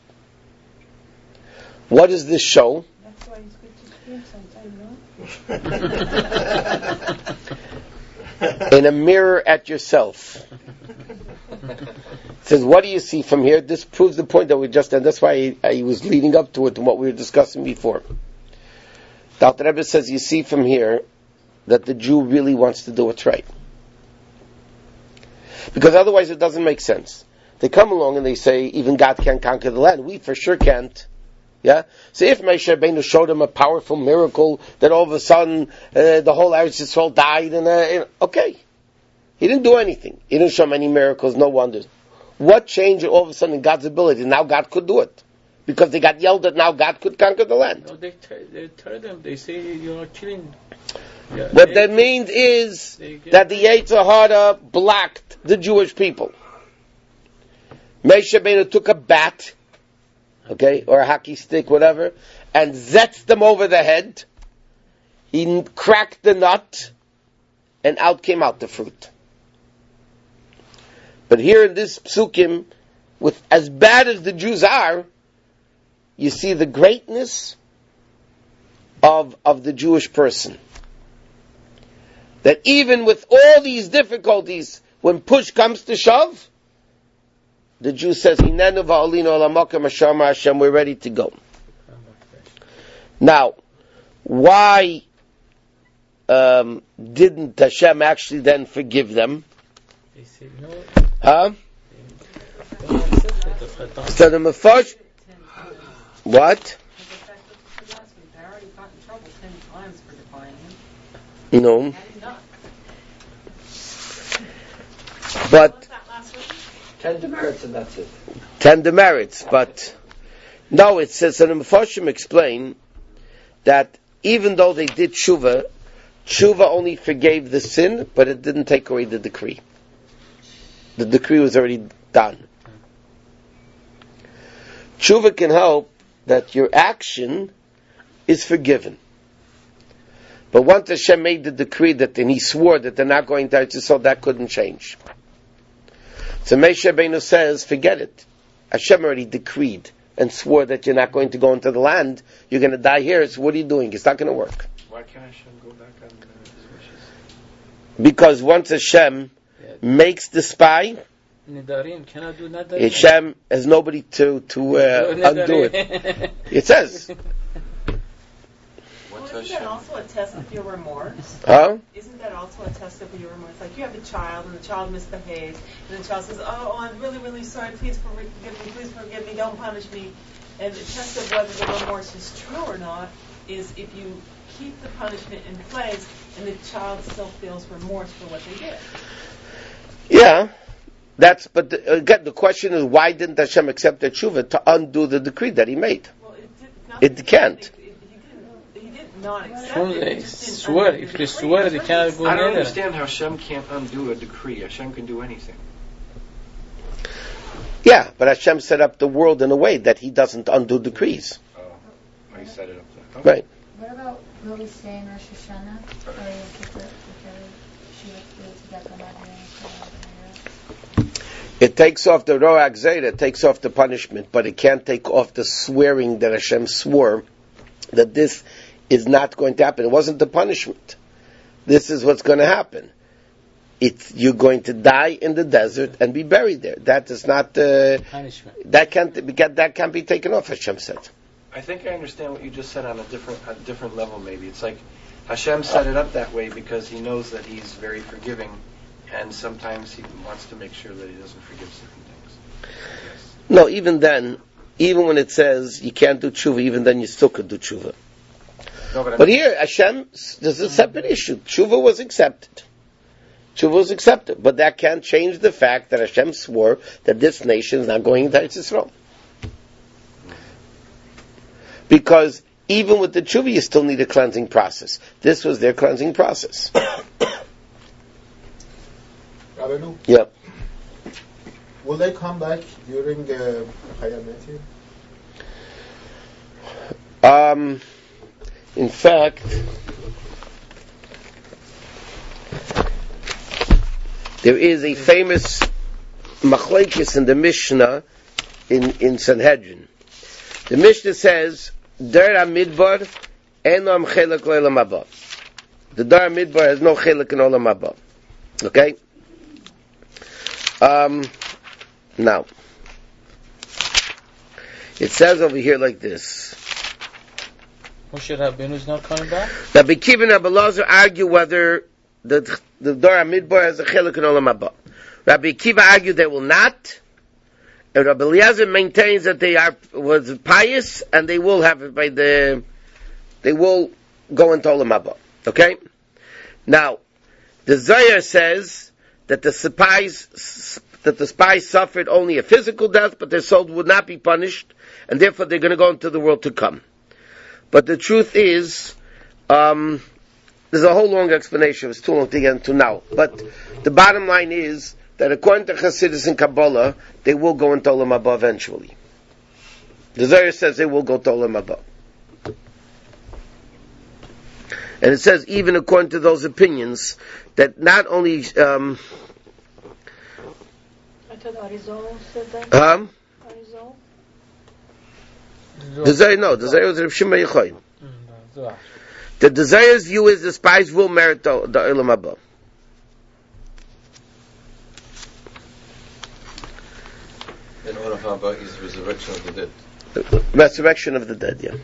What does this show? That's why it's good to scream sometimes, no? In a mirror at yourself. It says, what do you see from here? This proves the point that we just, and that's why I was leading up to it and what we were discussing before. The Alter Rebbe says, you see from here that the Jew really wants to do what's right. Because otherwise it doesn't make sense. They come along and they say, even God can't conquer the land. We for sure can't. Yeah? So if Moshe Rabbeinu showed him a powerful miracle that all of a sudden the whole Eretz Yisrael died, and okay. He didn't do anything. He didn't show him any miracles, no wonders. What changed all of a sudden in God's ability? Now God could do it. Because they got yelled at, now God could conquer the land. No, they tell them, they say you're killing. Yeah, what that means is that the Yetzer Hara blocked the Jewish people. Moshe Rabbeinu took a bat, okay, or a hockey stick, whatever, and zets them over the head. He cracked the nut, and out came out the fruit. But here in this psukim, with as bad as the Jews are, you see the greatness of the Jewish person. That even with all these difficulties, when push comes to shove, the Jew says, Hinenu va'olinu alamokem hashama Hashem, we're ready to go. Now, why didn't Hashem actually then forgive them? They say no. Huh? So the Mefosh, what? They already got in trouble 10 times for defying him. No. Not. But 10 demerits and that's it. 10 demerits, but no, it says, and the Mefoshim explain that even though they did tshuva only forgave the sin, but it didn't take away the decree. The decree was already done. Tshuva can help that your action is forgiven. But once Hashem made the decree that, and He swore that they're not going to Eretz Yisrael, that couldn't change. So Moshe Rabbeinu says, forget it. Hashem already decreed and swore that you're not going to go into the land. You're going to die here. So what are you doing? It's not going to work. Why can't Hashem go back on his wishes? Because once Hashem makes the spy, Nidarim cannot do Nidarim. Hashem has nobody to undo it. It says. Well, isn't that also a test of your remorse? Huh? Isn't that also a test of your remorse? Like you have a child and the child misbehaves and the child says, oh, I'm really, really sorry, please forgive me, don't punish me. And the test of whether the remorse is true or not is if you keep the punishment in place and the child still feels remorse for what they did. Yeah. But again, the question is, why didn't Hashem accept the tshuva to undo the decree that He made? Well, It can't. He did not accept So it. they He just didn't swear. undo If the they decree. swear, they cannot go I don't near. understand how Hashem can't undo a decree. Hashem can do anything. Yeah, but Hashem set up the world in a way that He doesn't undo decrees. He set it up there. Right. What about what we say in Rosh Hashanah? Or Yom Kippur, whichever Shiva foods that come out here. It takes off the Ro'ak Zayda, it takes off the punishment, but it can't take off the swearing that Hashem swore that this is not going to happen. It wasn't the punishment. This is what's going to happen. You're going to die in the desert and be buried there. That is not punishment. That can't be taken off. Hashem said. I think I understand what you just said on a different level. Maybe it's like Hashem set it up that way because He knows that He's very forgiving, and sometimes He wants to make sure that He doesn't forgive certain things. No, even then, even when it says you can't do tshuva, even then you still could do tshuva. No, but here, Hashem, there's a separate issue. Tshuva was accepted. Tshuva was accepted. But that can't change the fact that Hashem swore that this nation is not going into Eretz Yisrael. Because even with the tshuva, you still need a cleansing process. This was their cleansing process. Rabbeinu? Yeah. Will they come back during Chayat Metim? In fact, there is a famous machlekes in the Mishnah in Sanhedrin. The Mishnah says, Der HaMidbar enam chelak le'olam haba. The Der HaMidbar has no chelak in olam haba. Okay? Now, it says over here like this. Moshe Rabbeinu is not coming back? Rabbi Kiva and Rabbi Lazar argue whether the Dor HaMidbar has a chelik in Olam Haba. Rabbi Kiva argued they will not, and Rabbi Eliezer maintains that they was pious and they will have it they will go into Olam Haba. Okay? Now, the Zohar says that the spies suffered only a physical death, but their souls would not be punished, and therefore they're going to go into the world to come. But the truth is, there's a whole long explanation. It's too long to get into now. But the bottom line is that according to Chassidus and Kabbalah, they will go into Olam Haba eventually. The Zohar says they will go to Olam Haba. And it says, even according to those opinions, that not only... I thought Arizal said that. Arizal? The Zohar was Rav Shimon Yochai. The Zohar's view is the spies will merit the Olam Haba. And Olam Haba is resurrection of the dead. Resurrection of the dead, yeah.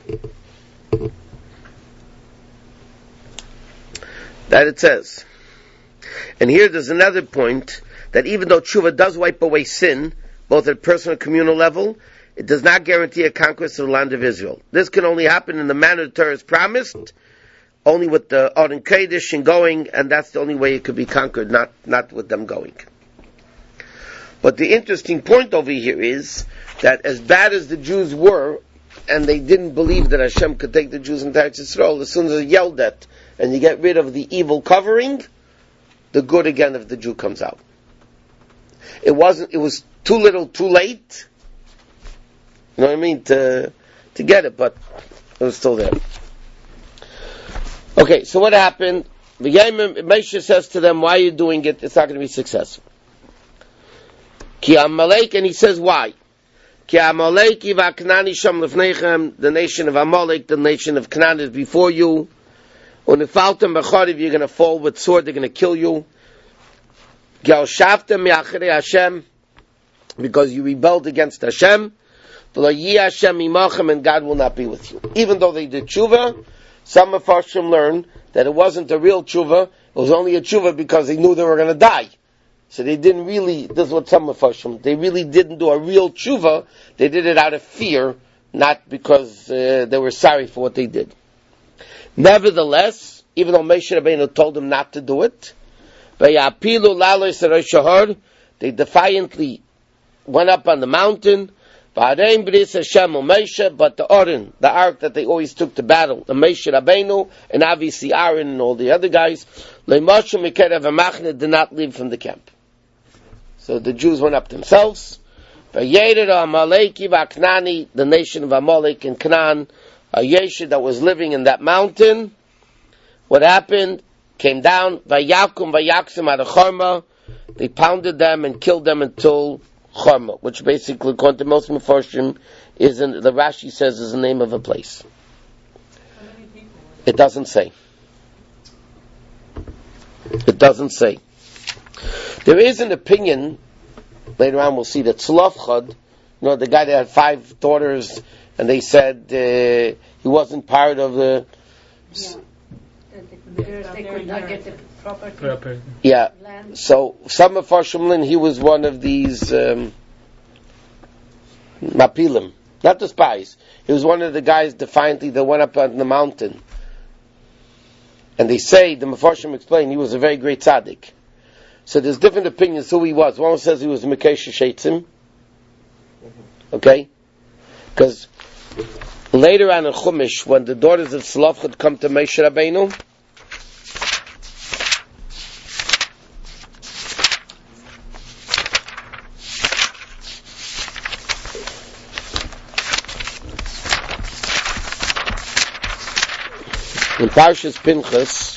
That it says. And here there's another point, that even though tshuva does wipe away sin, both at personal and communal level, it does not guarantee a conquest of the land of Israel. This can only happen in the manner the Torah has promised, only with the Aron Kodesh and going, and that's the only way it could be conquered, not with them going. But the interesting point over here is that as bad as the Jews were, and they didn't believe that Hashem could take the Jews into Eretz Yisrael, as soon as they yelled at, and you get rid of the evil covering, the good again of the Jew comes out. It was too little, too late, you know what I mean, to get it, but it was still there. Okay, so what happened? Moshe says to them, why are you doing it? It's not going to be successful. Ki Amalek, and he says why? Ki Amalek iva Knani sham lefnechem, the nation of Amalek, the nation of Canaan is before you. Unifaltem b'chariv, you're going to fall with sword, they're going to kill you. Gel shaftem mi'achrei Hashem, because you rebelled against Hashem. Hashem imachem, and God will not be with you. Even though they did tshuva, some of us learn that it wasn't a real tshuva, it was only a tshuva because they knew they were going to die. So they didn't really, this is what some of us they really didn't do a real tshuva, they did it out of fear, not because they were sorry for what they did. Nevertheless, even though Moshe Rabbeinu told them not to do it, they defiantly went up on the mountain, but the Aron, the ark that they always took to battle, the Moshe Rabbeinu, and obviously Aaron and all the other guys, did not leave from the camp. So the Jews went up themselves, Vayered Amaleki v'Aknani, the nation of Amalek and Canaan, a Yeshua that was living in that mountain. What happened? Came down, Vayakum Vayaksim out of Chorma. They pounded them and killed them until Chorma, which basically, according to most Mefarshim, the Rashi says is the name of a place. How many people? It doesn't say. It doesn't say. There is an opinion, later on we'll see, that Tzlofchad, the guy that had 5 daughters, and they said he wasn't part of the... Yeah. They could not get the property. Yeah. Land. So, some of Farshimlin, he was one of these Mapilim. Not the spies. He was one of the guys defiantly that went up on the mountain. And they say, the Mefarshim explain, he was a very great tzaddik. So there's different opinions who he was. One says he was Mekeish Sheitzim. Okay? Because later on in Chumash, when the daughters of Tzlofchad come to Moshe Rabbeinu, in Parshas Pinchas,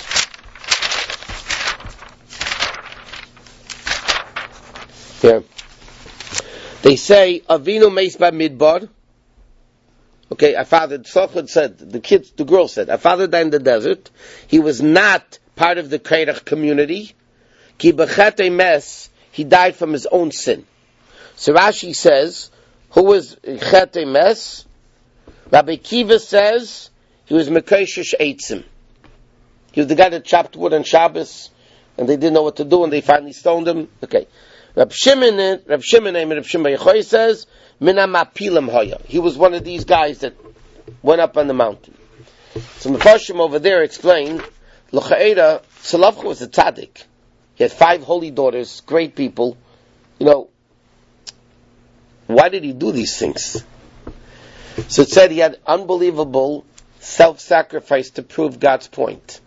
here, they say, Avinu meis b'midbar. Okay, our father, Tzlofchad said, the girl said, our father died in the desert. He was not part of the Keirach community. Ki b'chet mes, he died from his own sin. So Rashi says, who was chet mes? Rabbi Kiva says, he was Mekoshish Eitzim. He was the guy that chopped wood on Shabbos, and they didn't know what to do, and they finally stoned him. Okay. Rab Shimon Yochai says, Mina Mapilim Hoya. He was one of these guys that went up on the mountain. So Mefarshim over there explained, L'cha'eda, Tzlofchad was a tzaddik. He had 5 holy daughters, great people. Why did he do these things? So it said he had unbelievable self-sacrifice to prove God's point.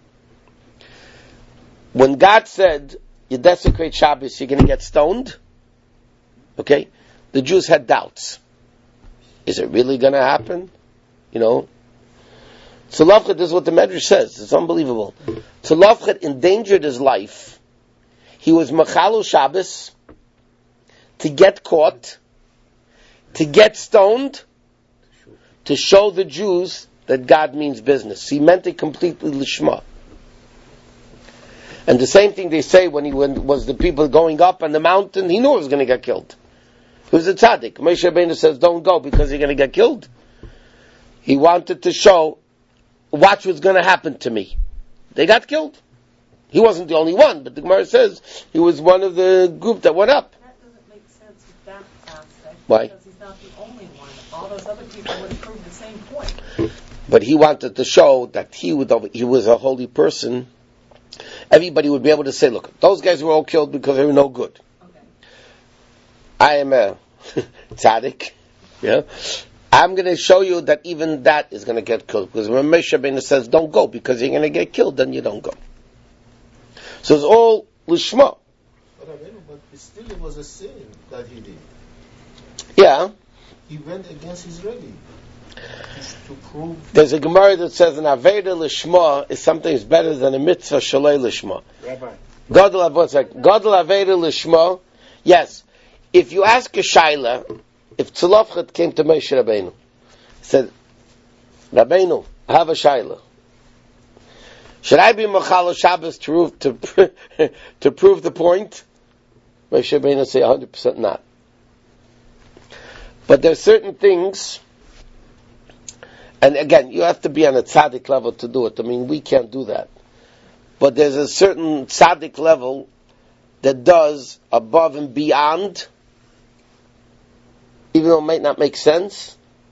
When God said, you desecrate Shabbos, you're going to get stoned, okay, the Jews had doubts. Is it really going to happen? Tzlofchad, this is what the Medrash says, it's unbelievable. Tzlofchad endangered his life. He was Machalo Shabbos to get caught, to get stoned, to show the Jews that God means business. He meant it completely lishma. And the same thing they say when was the people going up on the mountain, he knew he was going to get killed. He was a tzaddik. Moshe Rabbeinu says, don't go because you're going to get killed. He wanted to show, watch what's going to happen to me. They got killed. He wasn't the only one, but the Gemara says he was one of the group that went up. That doesn't make sense with that aspect. Why? Because he's not the only one. All those other people would have proved the same point. But he wanted to show that he was a holy person. Everybody would be able to say, look, those guys were all killed because they were no good. Okay. I am a tzaddik. I'm going to show you that even that is going to get killed. Because when Moshe Rabbeinu says, don't go because you're going to get killed, then you don't go. So it's all lishma. But still it was a sin that he did. Yeah. He went against his Rebbe. To prove. There's a Gemara that says an Aveda Lishma is something that's better than a mitzvah Shalei Lishma. Rabbi. Gadol Aveda Lishma. Yes. If you ask a Shaila, if Tzlofchad came to Moshe Rabbeinu, said, Rabbeinu, I have a Shaila. Should I be Machal Shabbos to prove the point? Moshe Rabbeinu say 100% not. But there are certain things. And again, you have to be on a tzaddik level to do it. I mean, we can't do that. But there's a certain tzaddik level that does above and beyond, even though it might not make sense,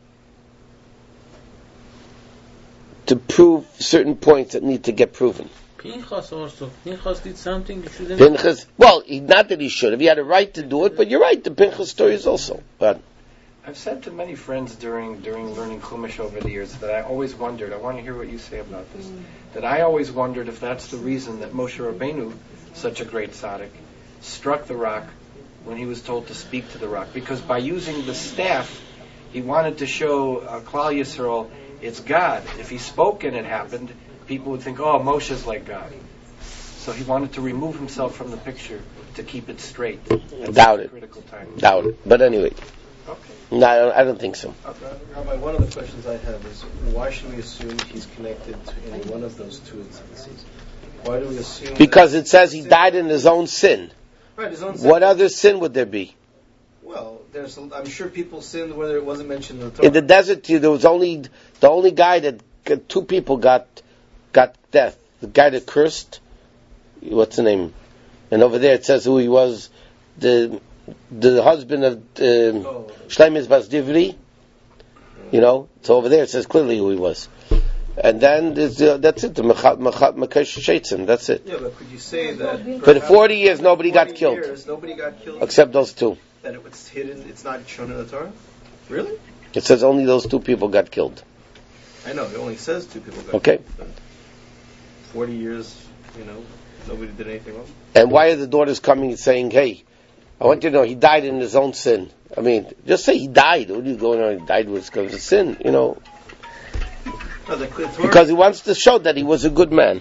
to prove certain points that need to get proven. Pinchas also. Pinchas did something he shouldn't. Pinchas, well, not that he should have. He had a right to do it, but you're right, the Pinchas story is also. But I've said to many friends during learning Chumash over the years that I always wondered, I want to hear what you say about this, that I always wondered if that's the reason that Moshe Rabbeinu, such a great tzaddik, struck the rock when he was told to speak to the rock, because by using the staff, he wanted to show Klal Yisrael it's God. If he spoke and it happened, people would think, oh, Moshe's like God. So he wanted to remove himself from the picture to keep it straight. Doubt it. Critical time. Doubt it. But anyway. Okay. No, I don't think so. Rabbi, one of the questions I have is, why should we assume he's connected to any one of those two instances? Why do we assume? Because it says he died in his own sin. Right, his own sin. What other sin would there be? Well, I'm sure people sinned whether it wasn't mentioned in the Torah. In the desert, there was the only guy that two people got death. The guy that cursed, what's the name? And over there it says who he was, the husband of Shlomo Bas Divri. So over there it says clearly who he was. And then that's it, the Mekash Shaitzim, that's it. Yeah, but could you say that for the 40 years nobody got killed? Nobody got killed? Except those two. That it was hidden, it's not shown in the Torah? Really? It says only those two people got killed. I know, it only says two people got killed. 40 years, nobody did anything wrong. And why are the daughters coming and saying, hey, I want you to know he died in his own sin? I mean, just say he died. What are you going on? He died because of sin, No, because he wants to show that he was a good man.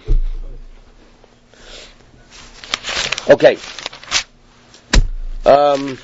Okay. 40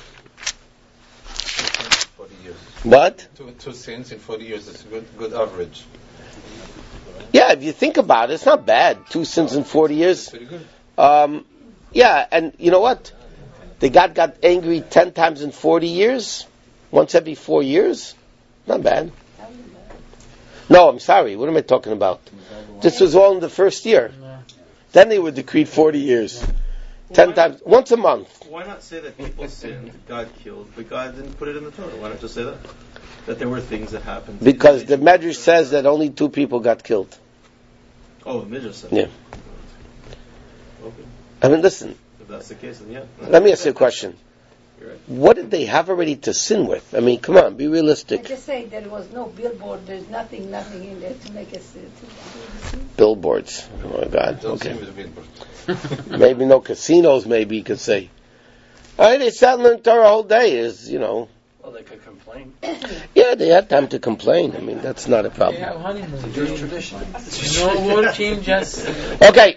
years. What? Two sins in 40 years. It's a good average. Yeah, if you think about it, it's not bad. 2 sins in 40 years. Pretty good. Yeah, and you know what? The God got angry 10 times in 40 years. Once every 4 years. Not bad. No, I'm sorry. What am I talking about? This was all in the first year. Then they were decreed 40 years. 10 times, once a month. Why not say that people sinned, God killed, but God didn't put it in the Torah? Why not just say that? That there were things that happened. Because the Medrash says that only 2 people got killed. Oh, the Medrash says. Yeah. Okay. I mean, listen. If that's the case, then yeah. Let me ask you a question. Right. What did they have already to sin with? I mean, come on, be realistic. I just say there was no billboard. There's nothing in there to make us. Billboards. Oh my God. Don't Okay. say with billboards. Maybe no casinos. Maybe you could say. All right, they sat in the Torah all day. Well, they could complain. Yeah, they had time to complain. I mean, that's not a problem. They have honeymoon. It's a Jewish tradition. No working, just. Okay,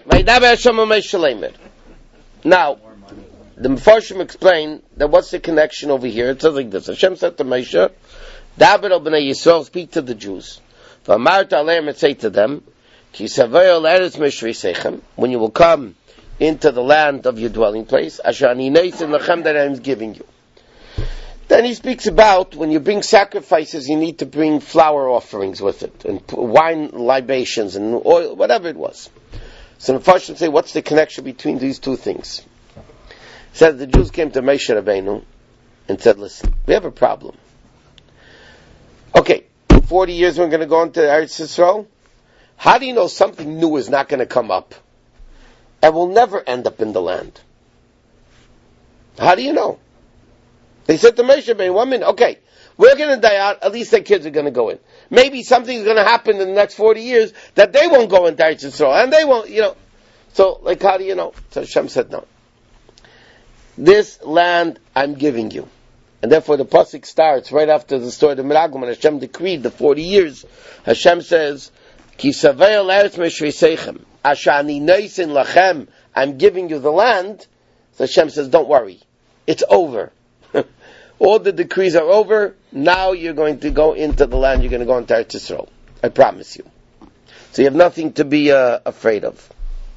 now. The Mefarshim explain that what's the connection over here? It says like this: Hashem said to Moshe, "David al bnei Yisrael, speak to the Jews. V'amarta aleim, and say to them, Ki savayo l'eretz mishriseichem, when you will come into the land of your dwelling place, asher ani neisin lachem, that I am giving you." Then he speaks about when you bring sacrifices, you need to bring flour offerings with it, and wine libations, and oil, whatever it was. So the Mefarshim say, what's the connection between these two things? Says the Jews came to Moshe Rabbeinu and said, listen, we have a problem. Okay, 40 years we're going to go into Eretz Yisrael. How do you know something new is not going to come up and will never end up in the land? How do you know? They said to Moshe Rabbeinu, 1 minute, okay, we're going to die out, at least their kids are going to go in. Maybe something's going to happen in the next 40 years that they won't go into Eretz Yisrael, and they won't, So, how do you know? So Hashem said no. This land I'm giving you. And therefore the pasuk starts right after the story of the Meraglim, and Hashem decreed the 40 years. Hashem says, Ki savei l'eretz mishriseichem, asher ani noisin lachem, I'm giving you the land. So Hashem says, don't worry. It's over. All the decrees are over. Now you're going to go into the land. You're going to go into Eretz Yisrael. I promise you. So you have nothing to be afraid of.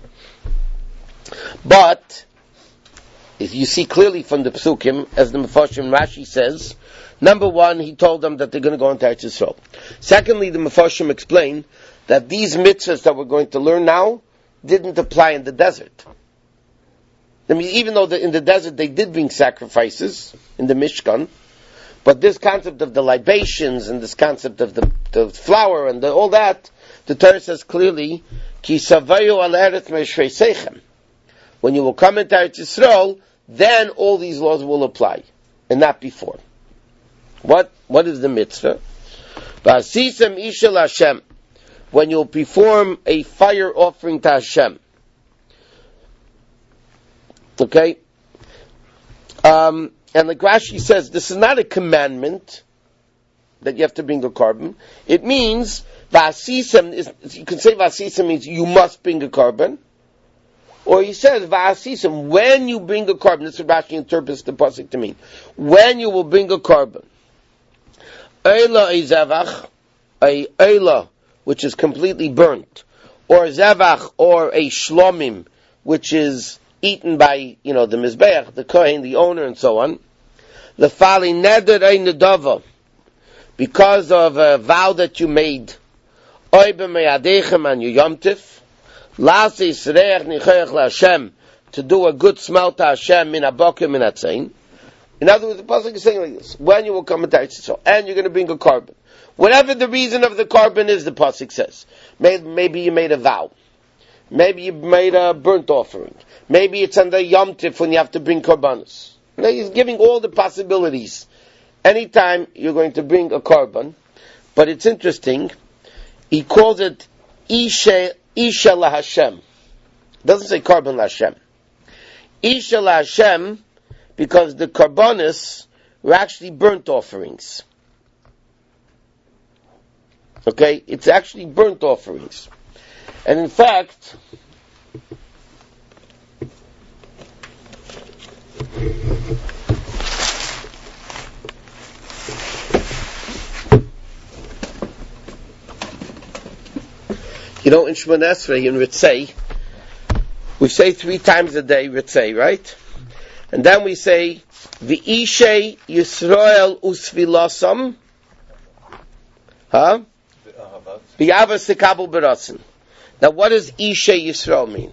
But if you see clearly from the Psukim, as the Mefarshim Rashi says, number 1, he told them that they're going to go into Eretz Yisrael. Secondly, the Mefarshim explained that these mitzvahs that we're going to learn now didn't apply in the desert. I mean, even though in the desert they did bring sacrifices in the Mishkan, but this concept of the libations and this concept of the flour and all that, the Torah says clearly, Ki savayu al eretz mishreisechem. When you will come into Eretz Yisrael, then all these laws will apply, and not before. What is the mitzvah? V'asisem ishel Hashem. When you'll perform a fire offering to Hashem. Okay? And like Rashi says, this is not a commandment that you have to bring a carbon. It means, va'asisem, you can say va'asisem means you must bring a carbon. Or he says, va'asisem, when you bring a carbon, this is what Rashi interprets the pasuk to mean. When you will bring a carbon. Eila a zevach, a eila, which is completely burnt. Or zevach, or a shlomim, which is eaten by, the mizbeach, the kohen, the owner, and so on. Lefali neder ein nedava, because of a vow that you made. Oy b'meyadechem an yomtiv, lasi sreich nichayach laHashem, to do a good smell to Hashem min abokim min atzain. In other words, the pasuk is saying like this: when you will come into Eretz Yisrael, and you're going to bring a carbon, whatever the reason of the carbon is, the pasuk says. Maybe you made a vow. Maybe you made a burnt offering. Maybe it's under Yom Tif when you have to bring korbanos. He's giving all the possibilities. Anytime you're going to bring a carbon, but it's interesting, he calls it Isha LaHashem. Doesn't say carbon LaHashem. Isha LaHashem, because the karbanos were actually burnt offerings. Okay? It's actually burnt offerings. And in fact, in Shemona Esrei, in Ritzei, we say 3 times a day Ritzei, right? And then we say, V'ishe Yisrael usvilasam, V'yavas sekabel berasin. Now, what does Ishe Yisrael mean?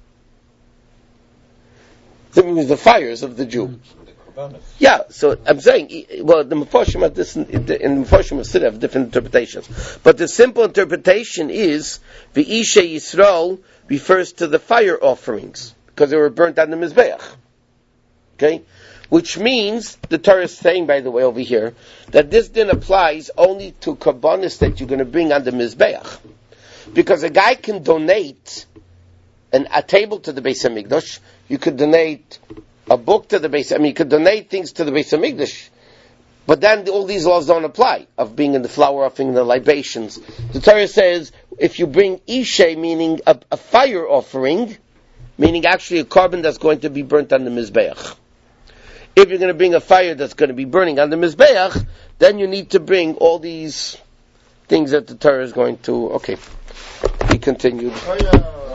It means the fires of the Jew. Yeah, so I'm saying, the Mefarshim of this, in the Mefarshim of Siddur have different interpretations. But the simple interpretation is, the Ishe Yisrael refers to the fire offerings, because they were burnt on the Mizbeach. Okay? Which means, the Torah is saying, by the way, over here, that this din applies only to karbanos that you're going to bring on the Mizbeach. Because a guy can donate a table to the Beis HaMikdash, you could donate a book to the Beis, you could donate things to the Beis HaMikdash, but then all these laws don't apply, of being in the flour offering, the libations. The Torah says, if you bring Ishe, meaning a fire offering, meaning actually a carbon that's going to be burnt on the Mizbeach. If you're going to bring a fire that's going to be burning on the Mizbeach, then you need to bring all these things that the Torah is going to, be continued.